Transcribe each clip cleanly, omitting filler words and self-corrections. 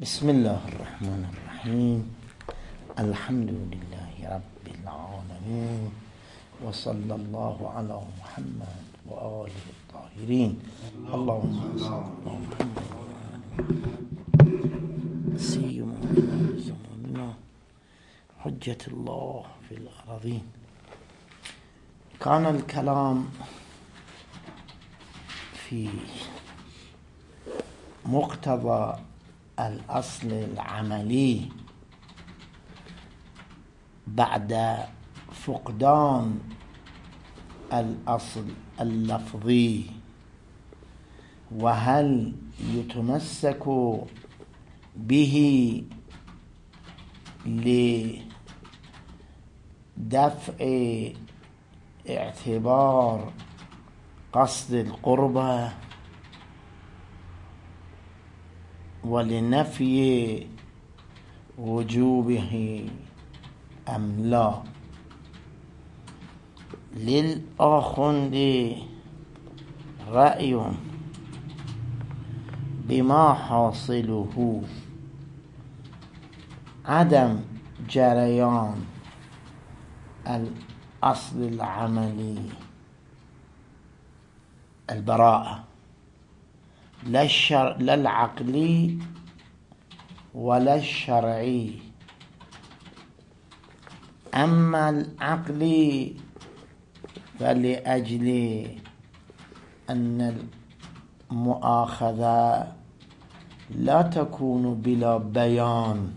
بسم الله الرحمن الرحيم. الحمد لله رب العالمين، وصلى الله على محمد وآله الطاهرين. اللهم صل على محمد سيما زماننا حجة الله في الأراضين. كان الكلام في مقتضى الأصل العملي بعد فقدان الأصل اللفظي، وهل يتمسك به لدفع اعتبار قصد القربة ولنفي وجوبه أم لا. للآخوند رأي بما حاصله عدم جريان الأصل العملي البراءة، لا العقلي ولا الشرعي. أما العقلي فلأجل أن المؤاخذة لا تكون بلا بيان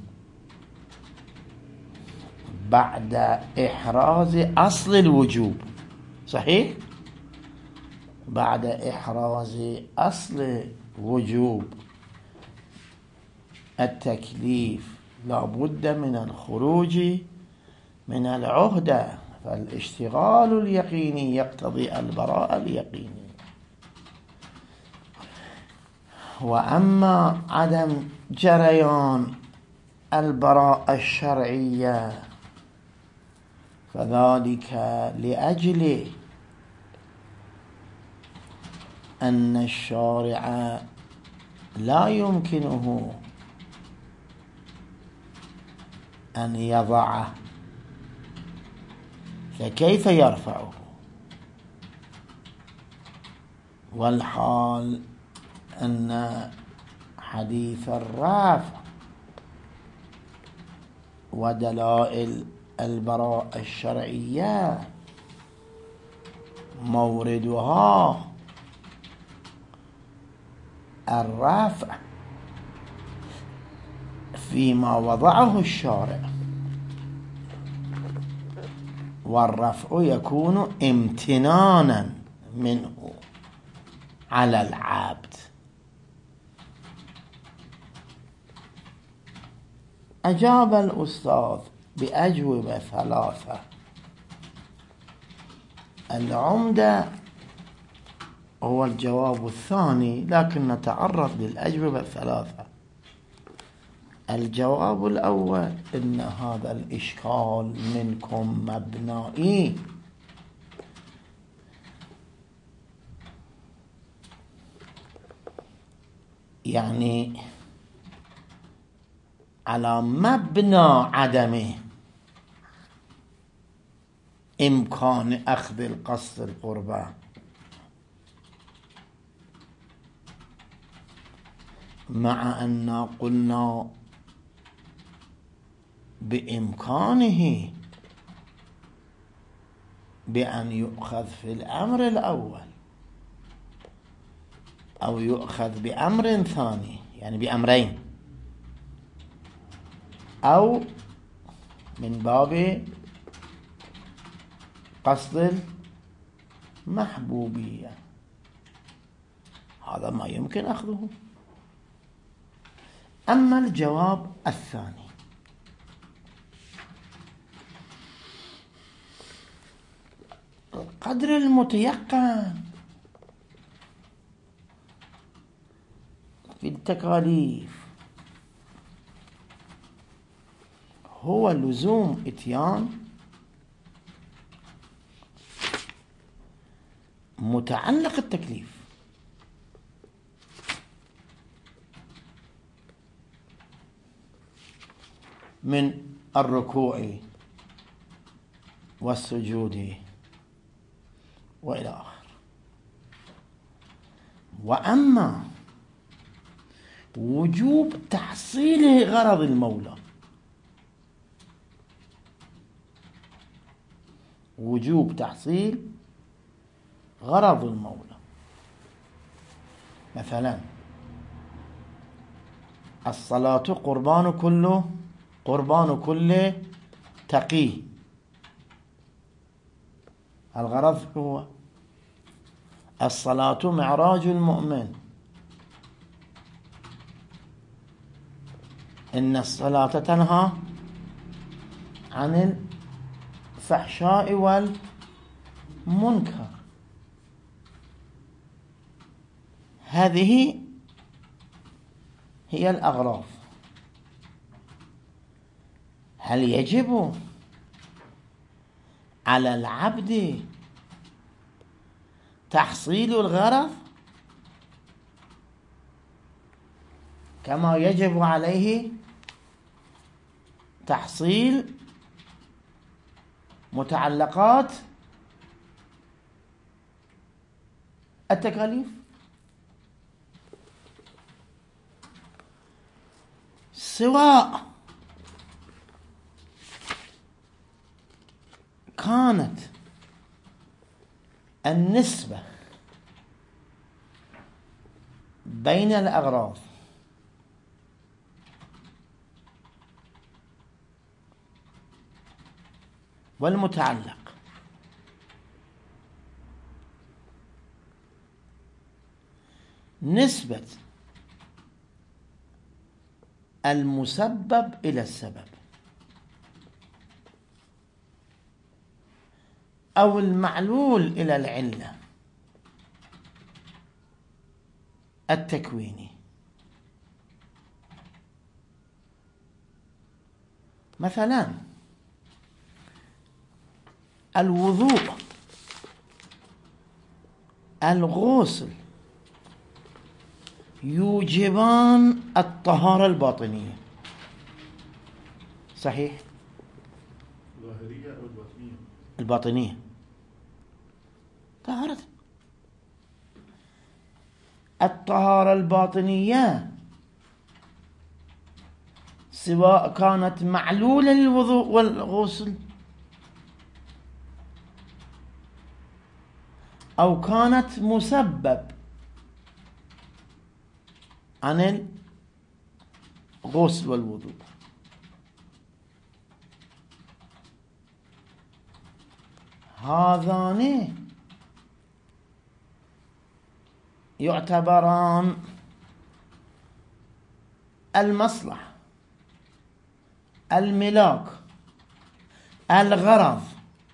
بعد إحراز أصل الوجوب. صحيح؟ بعد إحراز أصل وجوب التكليف لا بد من الخروج من العهدة، فالاشتغال اليقيني يقتضي البراءة اليقيني. وأما عدم جريان البراءة الشرعية فذلك لأجل أن الشارع لا يمكنه أن يضعه، فكيف يرفعه؟ والحال أن حديث الرفع ودلائل البراءة الشرعية موردها الرفع فيما وضعه الشارع، والرفع يكون امتنانا منه على العبد. أجاب الأستاذ بأجوبة ثلاثة. العمدة هو الجواب الثاني، لكن نتعرض للأجوبة الثلاثة. الجواب الأول: إن هذا الإشكال منكم مبنائي، يعني على مبنى عدم إمكان أخذ القصد القربى، مع أن قلنا بإمكانه بأن يؤخذ في الأمر الأول أو يؤخذ بأمر ثاني، يعني بأمرين، أو من باب قصد المحبوبية. هذا ما يمكن أخذه. أما الجواب الثاني: القدر المتيقن في التكاليف هو لزوم إتيان متعلق التكليف، من الركوع والسجود وإلى آخر. وأما وجوب تحصيل غرض المولى، وجوب تحصيل غرض المولى، مثلا الصلاة قربان كل تقي. الغرض هو الصلاة معراج المؤمن، إن الصلاة تنهى عن الفحشاء والمنكر. هذه هي الأغراض. هل يجب على العبد تحصيل الغرض كما يجب عليه تحصيل متعلقات التكاليف؟ سواء كانت النسبة بين الأغراض والمتعلق نسبة المسبب إلى السبب أو المعلول إلى العلة التكويني. مثلا الوضوء، الغسل يوجبان الطهارة الباطنية، صحيح؟ الظاهرية أو الباطنية؟ الباطنية طهارة. الطهارة الباطنية سواء كانت معلولة للوضوء والغسل أو كانت مسبب عن الغسل والوضوء، هذان يعتبران المصلحة، الملاك، الغرض.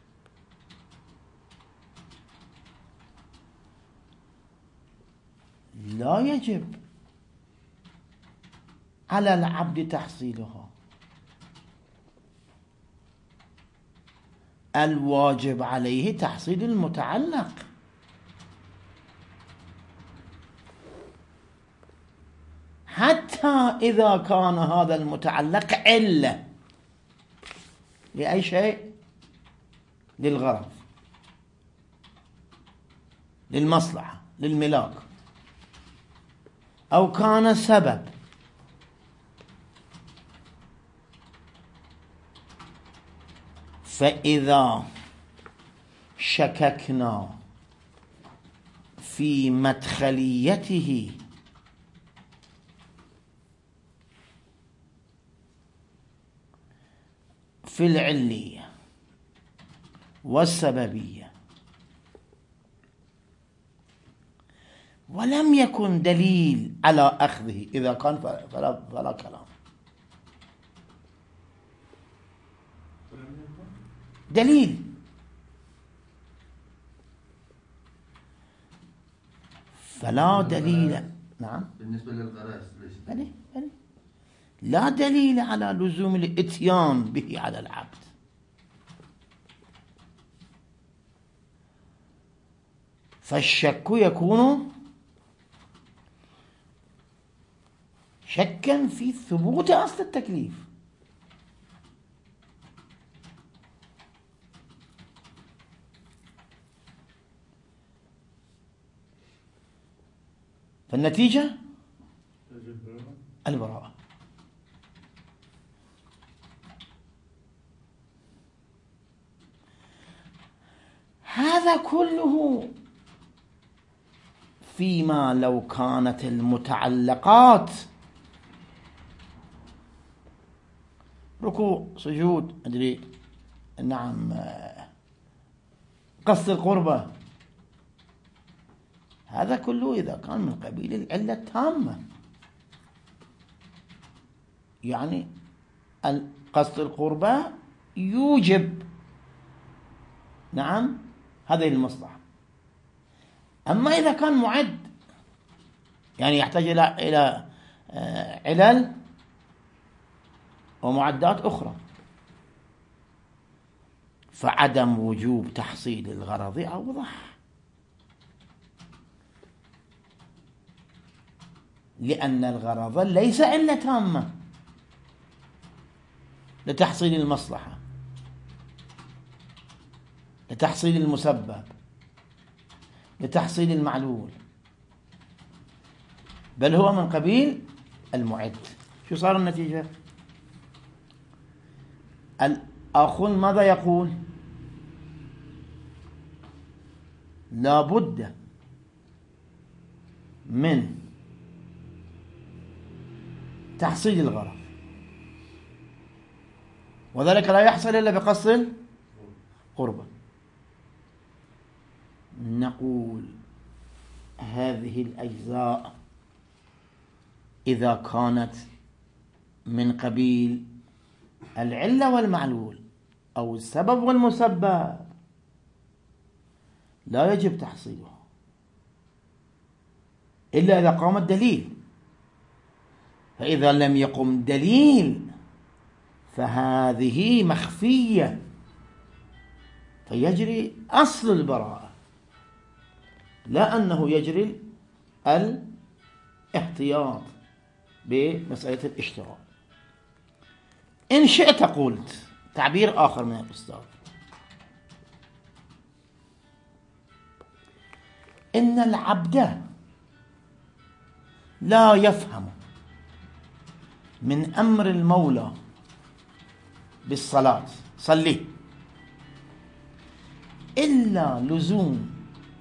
لا يجب على العبد تحصيلها، الواجب عليه تحصيل المتعلق. حتى إذا كان هذا المتعلق علة لأي شيء، للغرض، للمصلحة، للملاك، أو كان سبب، فإذا شككنا في مدخليته في العلية والسببية ولم يكن دليل على أخذه، إذا كان فلا كلام. دليل فلا دليل. نعم، بالنسبة للغرائز ليش؟ لا دليل على لزوم الاتيان به على العبد. فالشك يكون شكا في ثبوت أصل التكليف، فالنتيجة البراءة. هذا كله فيما لو كانت المتعلقات ركوع سجود أدري نعم قصد القربة، هذا كله إذا كان من قبيل العلة التامة، يعني قصد القربة يوجب نعم هذه المصلحة. أما إذا كان معد يعني يحتاج إلى علل ومعدات أخرى، فعدم وجوب تحصيل الغرض أوضح، لأن الغرض ليس علة تامة لتحصيل المصلحة، لتحصيل المسبب، لتحصيل المعلول، بل هو من قبيل المعد. شو صار النتيجة؟ الآخر ماذا يقول؟ لا بد من تحصيل الغرض، وذلك لا يحصل إلا بقصد القربة. نقول هذه الأجزاء إذا كانت من قبيل العلة والمعلول أو السبب والمسبب لا يجب تحصيلها إلا إذا قام الدليل، فإذا لم يقم دليل فهذه مخفية، فيجري أصل البراءة، لا أنه يجري الاحتياط بمسألة الاشتراك. إن شئت قلت تعبير آخر من الأستاذ، إن العبد لا يفهم من أمر المولى بالصلاة صلي إلا لزوم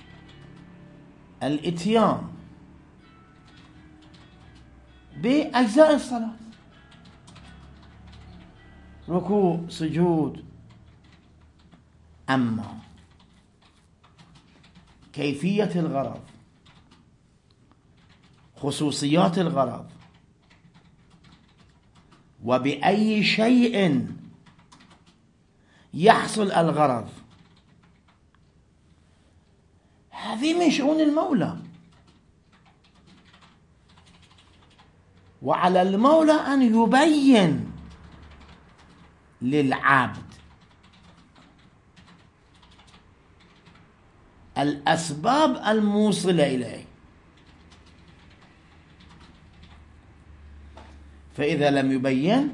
الإتيان بأجزاء الصلاة، ركوع سجود. أما كيفية الغرض، خصوصيات الغرض، وبأي شيء يحصل الغرض، هذه من شؤون المولى، وعلى المولى أن يبين للعبد الأسباب الموصلة إليه، فإذا لم يبين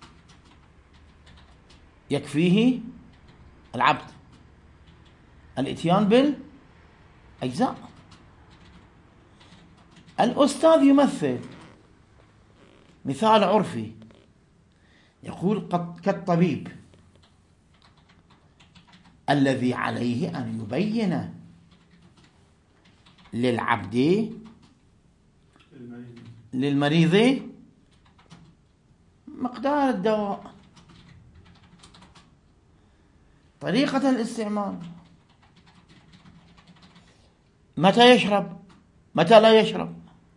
يكفيه العبد الإتيان بالأجزاء. الأستاذ يمثل مثال عرفي، يقول كالطبيب الذي عليه أن يبين للمريض مقدار الدواء، طريقة الاستعمال، متى يشرب متى لا يشرب.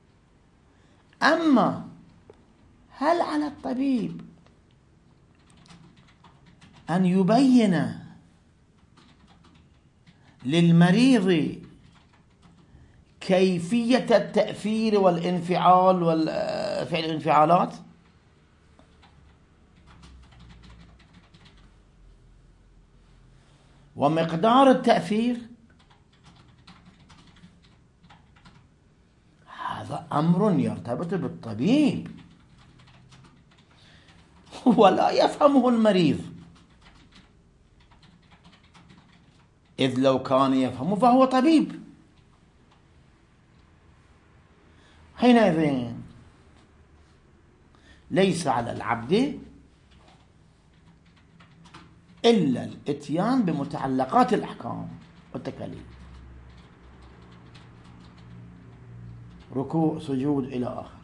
أما هل على الطبيب أن يبين للمريض كيفية التأثير والانفعال وفعل الانفعالات؟ ومقدار التأثير؟ هذا أمر يرتبط بالطبيب ولا يفهمه المريض، إذ لو كان يفهمه فهو طبيب. حينئذ ليس على العبد إلا الإتيان بمتعلقات الأحكام والتكاليف، ركوع سجود إلى آخر.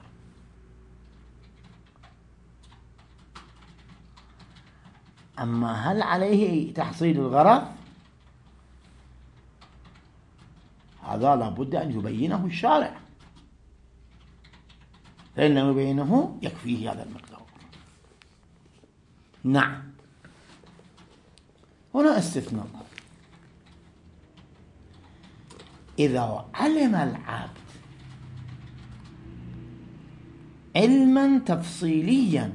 أما هل عليه تحصيل الغرض؟ هذا لابد أن يبينه الشارع، فإن لم يبينه يكفيه هذا المقدار. نعم، هنا استثناء: إذا علم العبد علما تفصيليا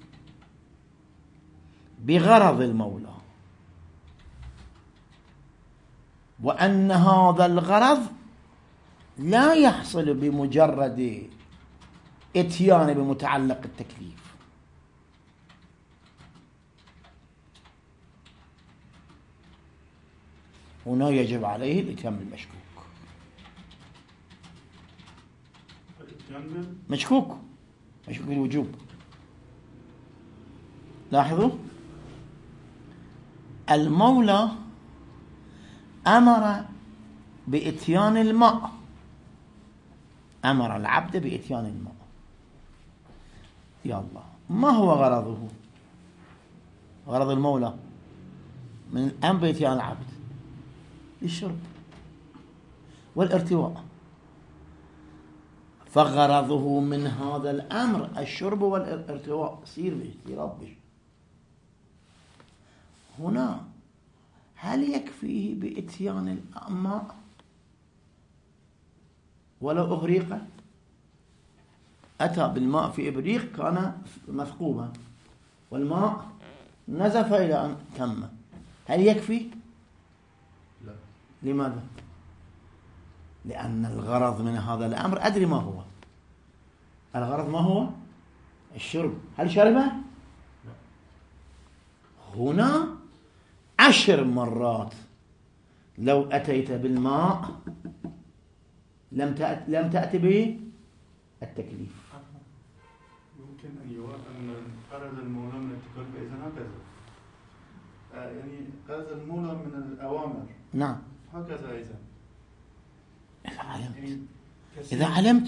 بغرض المولى، وأن هذا الغرض لا يحصل بمجرد اتيان بمتعلق التكليف، هنا يجب عليه الاتيان بالمشكوك. مشكوك الوجوب. لاحظوا، المولى أمر بإتيان الماء، أمر العبد بإتيان الماء. يا الله، ما هو غرضه؟ غرض المولى من الأمر بإتيان العبد للشرب والارتواء، فغرضه من هذا الأمر الشرب والارتواء. سير بش. هنا هل يكفيه بإتيان الماء ولو أغريق؟ أتى بالماء في إبريق كان مثقوبا والماء نزف إلى أن تم، هل يكفي؟ لا. لماذا؟ لأن الغرض من هذا الأمر أدري ما هو. الغرض ما هو؟ الشرب. هل شربه؟ هنا 10 مرات لو أتيت بالماء لم تأتي به التكليف. يمكن أن يوافق أن غرض المولى من التكليف إذن هكذا، يعني غرض المولى من الأوامر. نعم، هكذا إذن. إذا علمت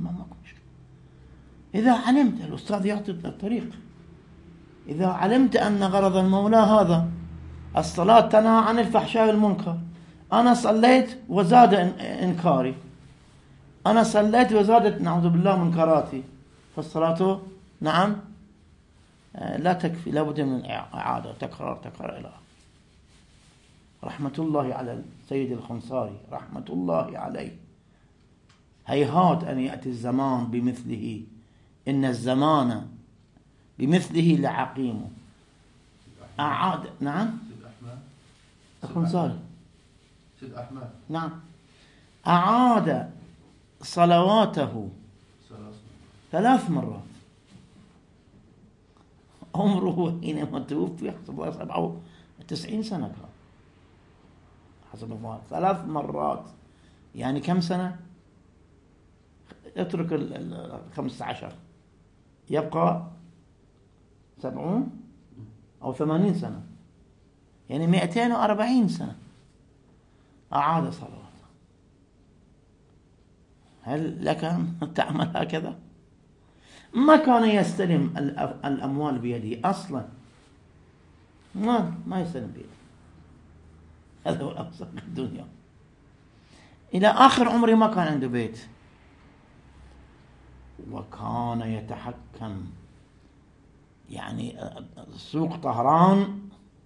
إذا علمت الأستاذ يعطي الطريق. إذا علمت أن غرض المولى هذا الصلاة تنهى عن الفحشاء والمنكر، أنا صليت وزاد إنكاري، أنا صليت وزادت نعوذ بالله منكراتي، فالصلاة نعم لا تكفي، لابد من إعادة تكرار إلى رحمة الله على السيد الخنصاري رحمة الله عليه. هيهات أن يأتي الزمان بمثله، إن الزمان بمثله لعقيم. أعاد. نعم، الخنصاري سيد أحمد. نعم، أعاد صلواته 3 مرات. عمره حينما توفي 97 سنة كان حسب الظاهر. 3 مرات يعني كم سنة؟ اترك 15 يبقى 70 أو 80 سنة، يعني 240 سنة أعاد صلواته. هل لك أن تعمل هكذا؟ ما كان يستلم الأموال بيده أصلا، ما يستلم بيده. هذا هو الأبسط في الدنيا. إلى آخر عمره ما كان عنده بيت، وكان يتحكم. يعني سوق طهران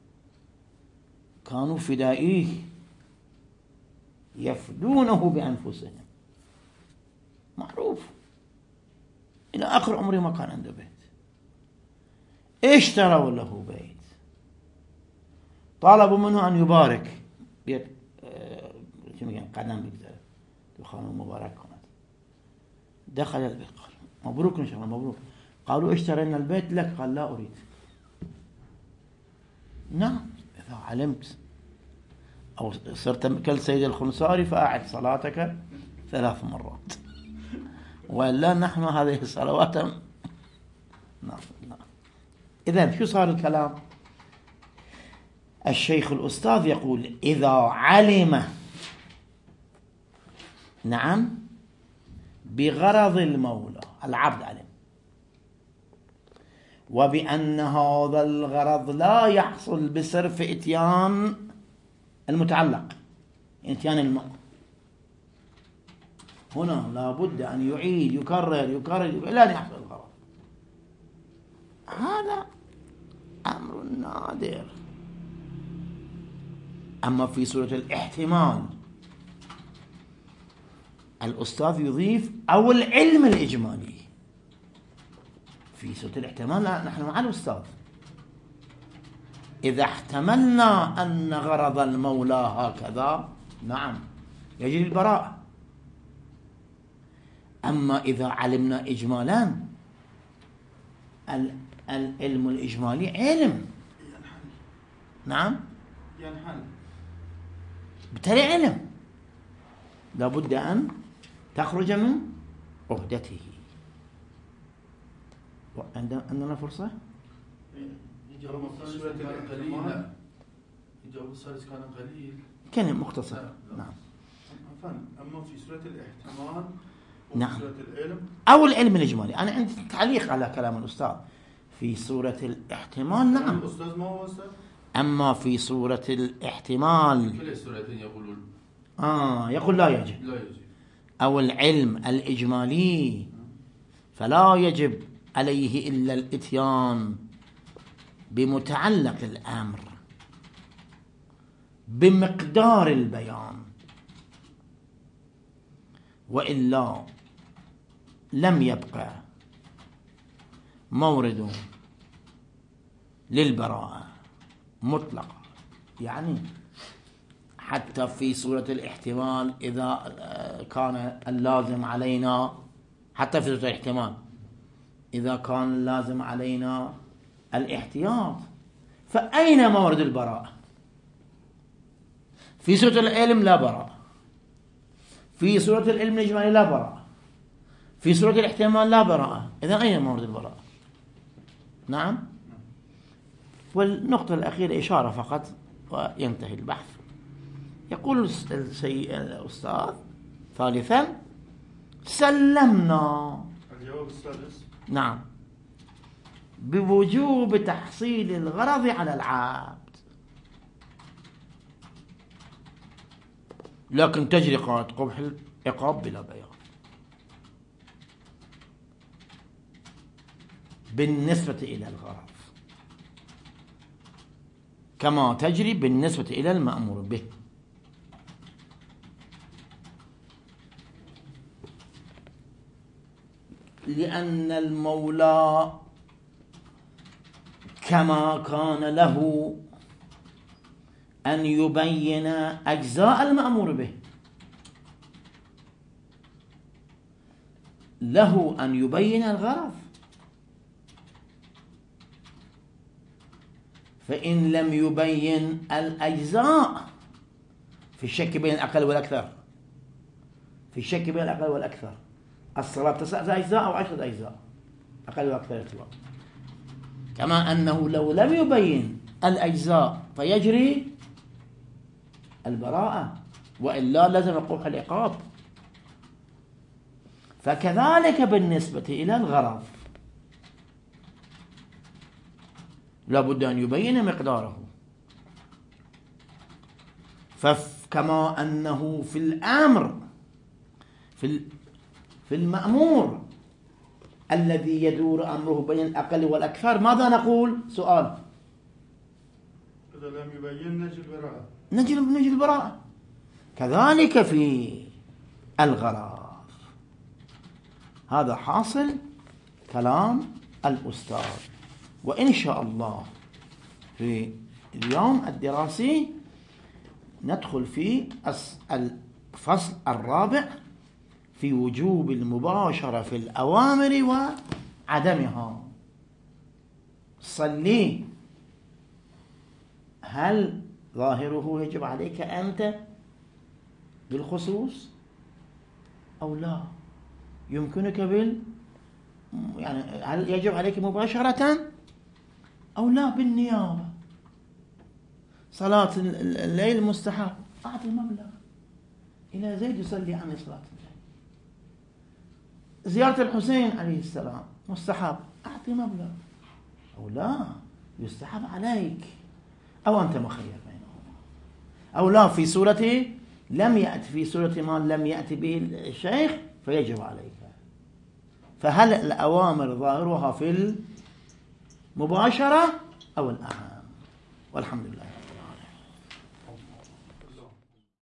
كانوا فدائيه يفدونه بأنفسهم، معروف. إلى آخر عمره ما كان عنده بيت. اشتروا له بيت، طالبوا منه أن يبارك بيت قدم بيقدر دخانه مبارك كانت. دخل البيت قال مبروك إن شاء الله مبروك. قالوا اشترينا البيت لك، قال لا أريد. نعم، إذا علمت أو صرت كالسيد الخنصاري فأعد صلاتك 3 مرات. ولا نحن هذه الصلوات نعم. إذن شو صار الكلام؟ الشيخ الأستاذ يقول إذا علم نعم بغرض المولى، العبد علم، وبأن هذا الغرض لا يحصل بصرف إتيان المتعلق، إتيان الماء، هنا لابد أن يعيد يكرر إلى أن يحصل الغرض. هذا أمر نادر. أما في سورة الاحتمال الأستاذ يضيف أو العلم الإجمالي. في سورة الاحتمال نحن مع الأستاذ، إذا احتملنا أن غرض المولى هكذا نعم يجري البراءة. أما إذا علمنا إجمالا، العلم الإجمالي علم نعم ينحل، بالتالي علم لابد أن تخرج من عهدته. عندنا فرصة؟ يجاوب الثالث كان قليل. لا، يجاوب الثالث كان قليل، كان مختصر. نعم. أما في سورة الاحتمال نعم سورة العلم أو العلم الإجمالي. أنا عندي تعليق على كلام الأستاذ في سورة الاحتمال. نعم. الأستاذ ما هو أستاذ؟ أما في سورة الاحتمال كلا السورتين يقولون يقول لا يجب. أو العلم الإجمالي فلا يجب عليه إلا الإتيان بمتعلق الأمر بمقدار البيان، وإلا لم يبقى مورد للبراءة مطلقة. يعني حتى في سورة الاحتمال إذا كان اللازم علينا، حتى في سورة الاحتمال إذا كان اللازم علينا الاحتياط، فأين مورد البراءة؟ في سورة العلم لا براءة، في سورة العلم الإجمالي لا براءة، في سورة الاحتمال لا براءة. إذا أين مورد البراءة؟ نعم. والنقطة الأخيرة إشارة فقط وينتهي البحث. يقول الأستاذ ثالثا سلمنا، الجواب السادس نعم، بوجوب تحصيل الغرض على العبد، لكن تجري قاعدة قبح العقاب بلا بيان بالنسبة إلى الغرض كما تجري بالنسبة إلى المأمور به. لأن المولى كما كان له أن يبين أجزاء المأمور به، له أن يبين الغرض، فإن لم يبين الأجزاء في الشك بين الأقل والأكثر، في الشك بين الأقل والأكثر، الصلاة 9 أجزاء أو 10 أجزاء، أقل وأكثر ارتباط. كما أنه لو لم يبين الأجزاء فيجري البراءة، وإلا لازم قبح العقاب. فكذلك بالنسبة إلى الغرض لابد أن يبين مقداره. فكما أنه في الأمر في المأمور الذي يدور أمره بين الأقل والأكثر، ماذا نقول؟ سؤال. إذا لم يبين نجي البراءة، نجي البراءة. كذلك في الغرض. هذا حاصل كلام الأستاذ. وإن شاء الله في اليوم الدراسي ندخل في الفصل الرابع في وجوب المباشرة في الأوامر وعدمها. صلي، هل ظاهره يجب عليك أنت بالخصوص أو لا؟ يمكنك يعني هل يجب عليك مباشرة أو لا بالنيابة؟ صلاة الليل مستحب، أعطي مبلغ إلى زيد يصلي عني صلاة الليل. زيارة الحسين عليه السلام مستحب، أعطي مبلغ، أو لا يستحب عليك، أو أنت مخير بينهما، أو لا في سورة لم يأتي، في سورة ما لم يأتي به الشيخ فيجب عليك. فهل الأوامر ظاهرها في المباشرة أو الأهم؟ والحمد لله.